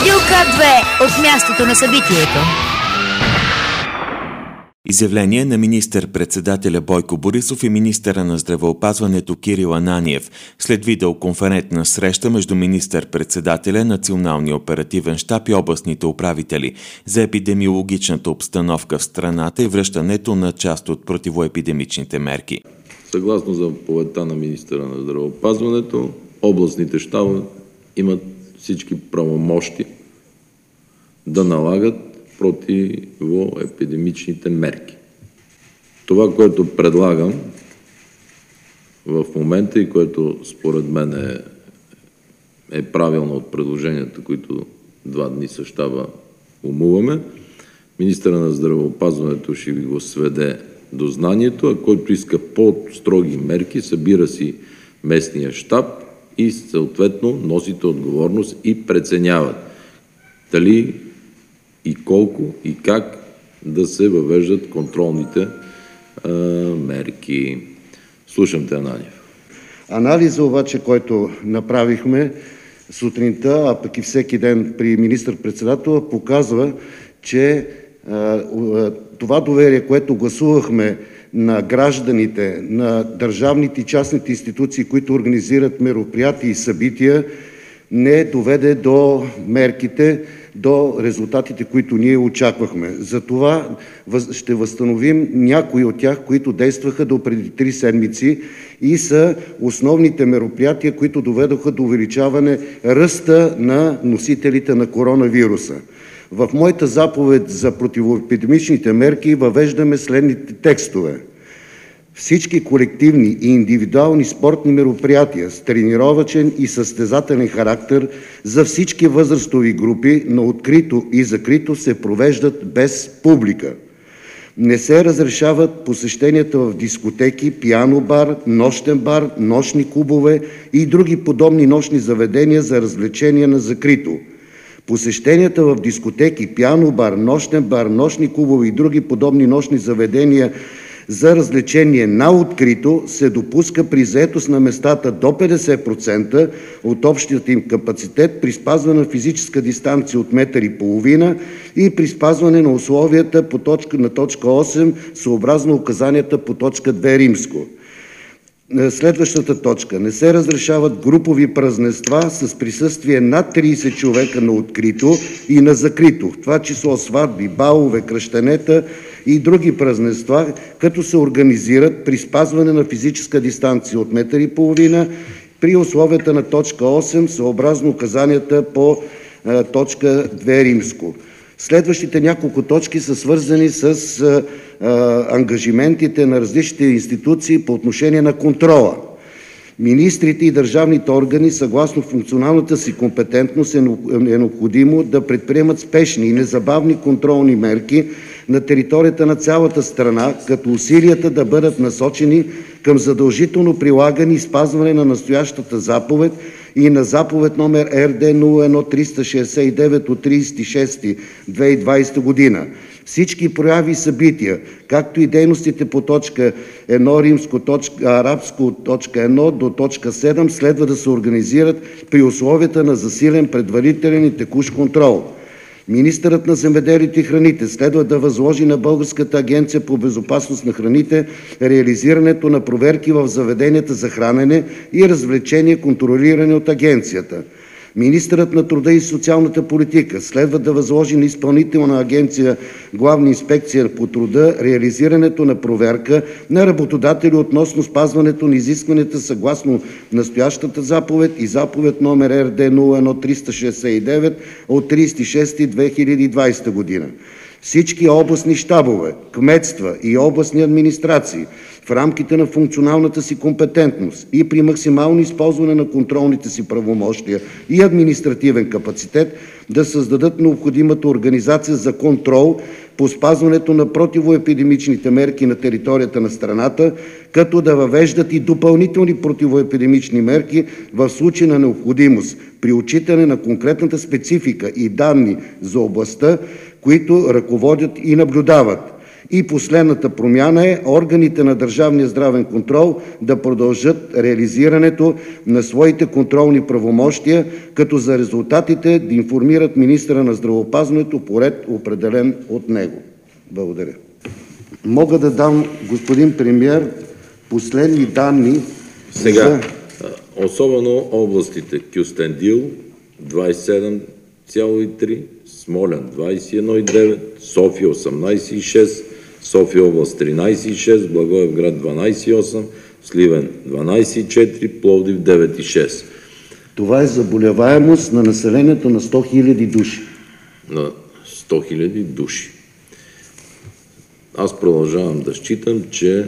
Радио К2 от мястото на събитието. Изявление на министър-председателя Бойко Борисов и министъра на здравеопазването Кирил Ананиев след видеоконферентна среща между министър-председателя, Националния оперативен щаб и областните управители за епидемиологичната обстановка в страната и връщането на част от противоепидемичните мерки. Съгласно заповедта на министъра на здравеопазването, областните щабове имат всички правомощи да налагат противоепидемичните мерки. Това, което предлагам в момента и което според мен е правилно от предложенията, които 2 дни с щаба умуваме, министъра на здравеопазването ще ви го сведе до знанието, а който иска по-строги мерки, събира си местния щаб и съответно носите отговорност и преценяват дали и колко и как да се въвеждат контролните мерки. Слушам те, Ананиев. Анализа обаче, който направихме сутринта, а пък и всеки ден при министър-председателя, показва, че това доверие, което гласувахме на гражданите, на държавните и частните институции, които организират мероприятия и събития, не доведе до мерките, до резултатите, които ние очаквахме. Затова ще възстановим някои от тях, които действаха до преди 3 седмици и са основните мероприятия, които доведоха до увеличаване ръста на носителите на коронавируса. В моята заповед за противоепидемичните мерки въвеждаме следните текстове. Всички колективни и индивидуални спортни мероприятия с тренировъчен и състезателен характер за всички възрастови групи на открито и закрито се провеждат без публика. Не се разрешават посещенията в дискотеки, пиано-бар, нощен бар, нощни клубове и други подобни нощни заведения за развлечения на закрито. Посещенията в дискотеки, пиано-бар, нощен бар, нощни клубове и други подобни нощни заведения за развлечение на открито се допуска при заетост на местата до 50% от общият им капацитет при спазване на физическа дистанция от 1,5 метра и при спазване на условията на точка 8 съобразно указанията по точка 2 римско. Следващата точка. Не се разрешават групови празненства с присъствие над 30 човека на открито и на закрито, в това число сватби, балове, кръщенета и други празненства, като се организират при спазване на физическа дистанция от 1,5 метра при условията на точка 8 съобразно указанията по точка 2 римско. Следващите няколко точки са свързани с ангажиментите на различните институции по отношение на контрола. Министрите и държавните органи, съгласно функционалната си компетентност, е необходимо да предприемат спешни и незабавни контролни мерки на територията на цялата страна, като усилията да бъдат насочени към задължително прилагане и спазване на настоящата заповед и на заповед номер РД 01369 от 30.06.2020 година. Всички прояви и събития, както и дейностите по точка 1 римско, арабско точка 1 до точка 7 следва да се организират при условията на засилен предварителен и текущ контрол. Министърът на земеделието и храните следва да възложи на Българската агенция по безопасност на храните реализирането на проверки в заведенията за хранене и развлечения, контролирани от агенцията. Министърът на труда и социалната политика следва да възложи на Изпълнителна агенция Главна инспекция по труда реализирането на проверка на работодатели относно спазването на изискванията съгласно настоящата заповед и заповед номер РД 01369 от 30.06.2020 година. Всички областни щабове, кметства и областни администрации в рамките на функционалната си компетентност и при максимално използване на контролните си правомощия и административен капацитет да създадат необходимата организация за контрол по спазването на противоепидемичните мерки на територията на страната, като да въвеждат и допълнителни противоепидемични мерки в случай на необходимост при отчитане на конкретната специфика и данни за областта, които ръководят и наблюдават. И последната промяна е органите на държавния здравен контрол да продължат реализирането на своите контролни правомощия, като за резултатите да информират министъра на здравеопазването по ред, определен от него. Благодаря. Мога да дам, господин премиер, последни данни. Сега, особено областите Кюстендил 27,3, Смолян 21,9, София 18,6, София област 13,6, Благоевград 12,8, Сливен 12,4, Пловдив 9,6. Това е заболеваемост на населението на 100 000 души. На 100 000 души. Аз продължавам да считам, че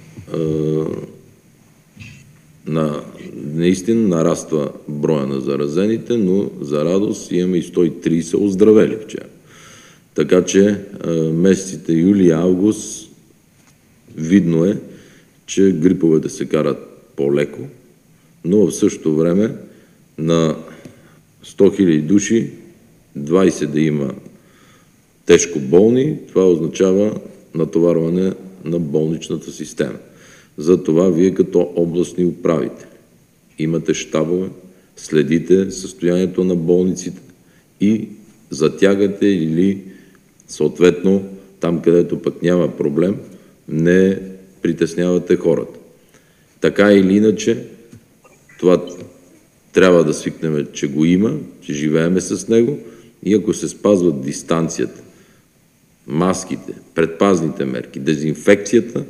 наистина нараства броя на заразените, но за радост имаме и 130 оздравели вчера. Така че месеците юли и август видно е, че гриповете се карат по-леко, но в същото време на 100 000 души 20 да има тежко болни, това означава натоварване на болничната система. Затова вие като областни управители имате щабове, следите състоянието на болниците и затягате или съответно там, където пък няма проблем, не притеснявате хората. Така или иначе, това трябва да свикнем, че го има, че живееме с него и ако се спазват дистанцията, маските, предпазните мерки, дезинфекцията,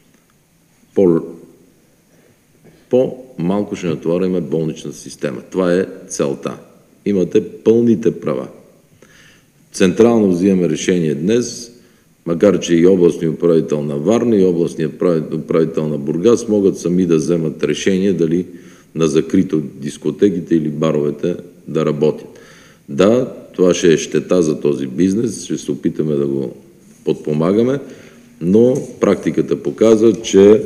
по-малко ще натоварваме болничната система. Това е целта. Имате пълните права. Централно взимаме решение днес, макар че и областният управител на Варна и областният управител на Бургас могат сами да вземат решение дали на закрито дискотеките или баровете да работят. Да, това ще е щета за този бизнес, ще се опитаме да го подпомагаме, но практиката показва, че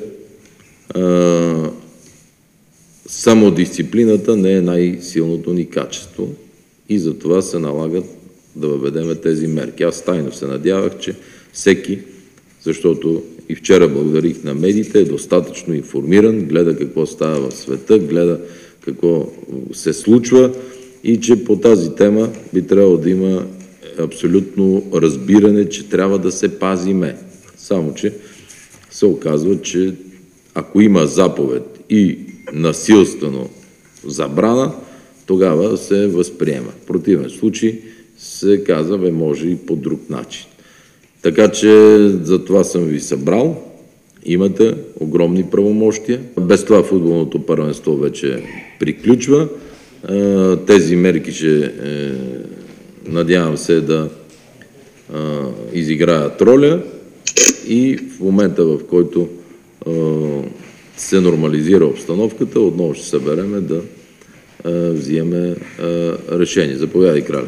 самодисциплината не е най-силното ни качество и за това се налагат да въведеме тези мерки. Аз тайно се надявах, че всеки, защото и вчера благодарих на медиите, е достатъчно информиран, гледа какво става в света, гледа какво се случва и че по тази тема би трябвало да има абсолютно разбиране, че трябва да се пазиме. Само че се оказва, че ако има заповед и насилствено забрана, тогава се възприема. В противен случай се казва, може и по друг начин. Така че за това съм ви събрал. Имате огромни правомощия. Без това футболното първенство вече приключва. Тези мерки ще, надявам се, да изиграят роля и в момента, в който се нормализира обстановката, отново ще събереме да взимаме решение. Заповядай, крале.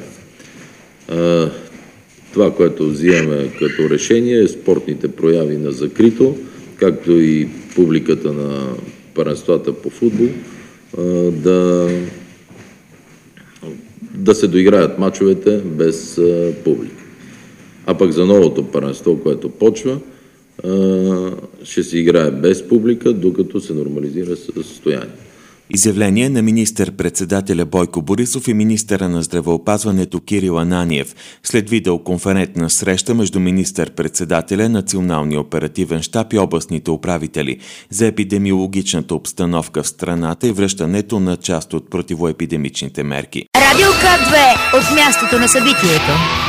Това, което взимаме като решение е спортните прояви на закрито, както и публиката на първенствата по футбол, да се доиграят мачовете без публика. А пък за новото първенство, което почва, ще се играе без публика, докато се нормализира състояние. Изявление на министър-председателя Бойко Борисов и министъра на здравеопазването Кирил Ананиев след видеоконферентна среща между министър-председателя, Националния оперативен щаб и областните управители за епидемиологичната обстановка в страната и връщането на част от противоепидемичните мерки. Радио К2 от мястото на събитието.